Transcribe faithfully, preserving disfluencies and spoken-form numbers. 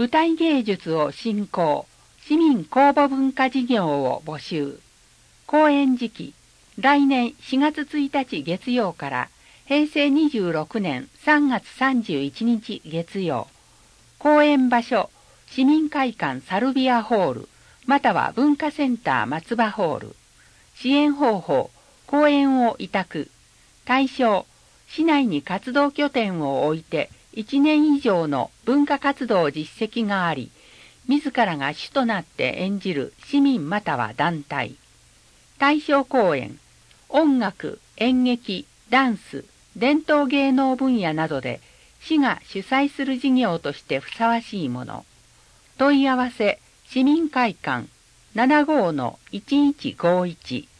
舞台芸術を振興、市民公募文化事業を募集。公演時期、来年しがつついたち月曜からへいせいにじゅうろくねんさんがつさんじゅういちにち月曜。公演場所、市民会館サルビアホール、または文化センター松葉ホール。支援方法、公演を委託。対象、市内に活動拠点を置いていちねん以上の文化活動実績があり、自らが主となって演じる市民または団体。対象公演、音楽、演劇、ダンス、伝統芸能分野などで市が主催する事業としてふさわしいもの。問い合わせ、市民会館 ななごーのいちいちごいち